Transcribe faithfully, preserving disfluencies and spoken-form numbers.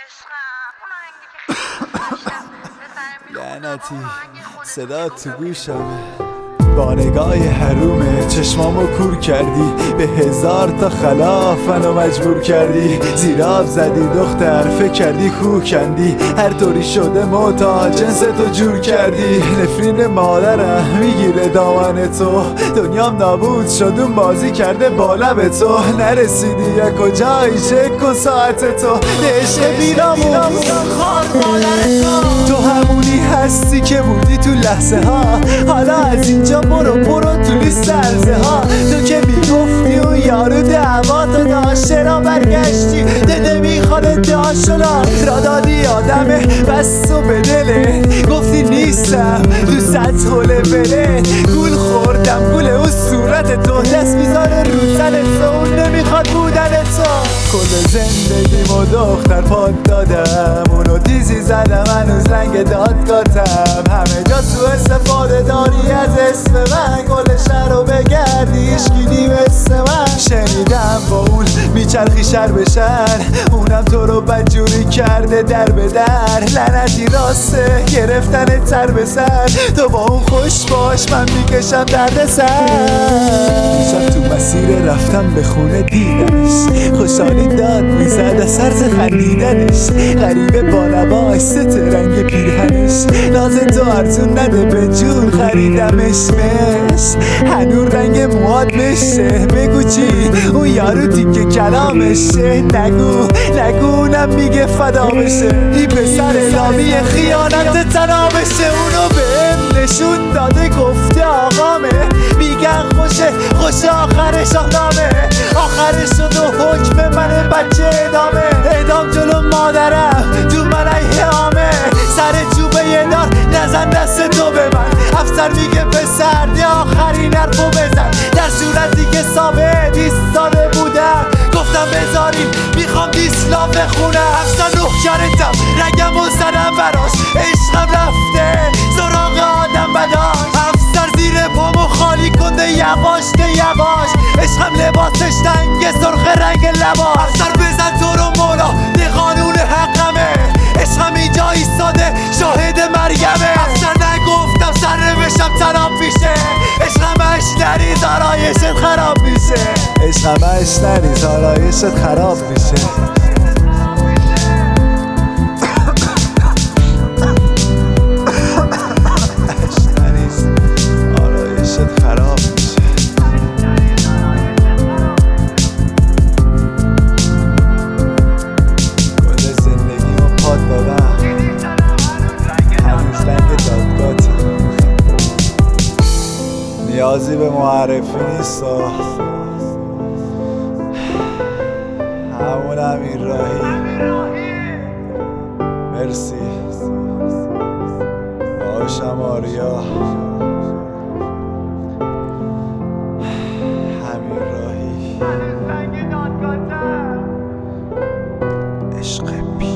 لعنتی صدا تو گوشمه، با نگاه حرومه چشمامو کور کردی، به هزار تا خلاف منو مجبور کردی، زیر آب زدی دختر فکر کردی خوه کندی، هر طوری شده موتا جنس تو جور کردی، نفرین مادرم میگیره دامن تو، دنیام نابود شد اون بازی کرده با لب تو، نرسیدی یا کجایی چک کن ساعت تو، دهشه بیرامون خار مادر تو، تو همونی هستی که بودی تو لحظه ها، حالا از اینجا برو برو تو لیست عرضه ها، تو که میگفتی اون یارو دعواتو داشت چرا برگشتی، دل نمیخواد داشلا را دادی آدمه بس و به دله، گفتی نیستم تو سطح و لبله، گول خوردم گول اون صورت تو، دست میذاره رو سر تو، اون نمیخواد بودن تو، کل زندگیمو دختر پاد دادم، اونو دیزی زدم هنوز رنگ دادگاتم، همه جا تو استفاده داری از اسم من، کل شهر رو بگردی هیچکی مثل من، شنیدم با اون میچرخی شهر به شهر، اونم تو رو بدجوری کرده در به در، لعنتی راسته گرفتن تر به سر، تو با اون خوش باش من میکشم درد سر، شب تو مسیر رفتم به خونه دیدمش، خوشحالی داد میزد از سرز خندیدنش، غریبه با لباش ست رنگ پیرهنش، ناز تو ارزون نده به جون خریدمش، مش هنون رنگ مواد بشه، بگو چی اون یارو تیکه کلامشه، نگو نگو اونم میگه فدا بشه، این پسر اعلامی خیانت تنا بشه، اونو بهم نشون داده گفته آقامه، میگن خوشه خوش آخرش آدامه، آخرش شد و حکم من بچه ادامه، ادام جلو مادرم تو من ایامه، سر چوبه یه دار نزن دست تو به من، افسر میگه پسر ده آخرین حرفو بزن، در صورتی که ثابت ایستاده بودم، گفتم بذارین میخوام دیسلا بخونم، افسر نه کردم رگم و زدم براش، عشقم رفته سراغ آدم بداش، افسر زیر پامو خالی کنده یواش ده یواش، عشقم لباسش تنگ سرخ رنگ لباس، افسر بزن تو رو مولا ده قانون حقمه، عشقم اینجا ایستاده شاهد مرگمه، افسر نگفتم سر بشم تناب میشه، عشقمش نریز آرایشت خراب میشه، عشقمش نریز آرایشت خراب میشه، نیازی به معرفی نیست، همون امیر راهی، مرسی باشم آریا، امیر راهی، عشق بی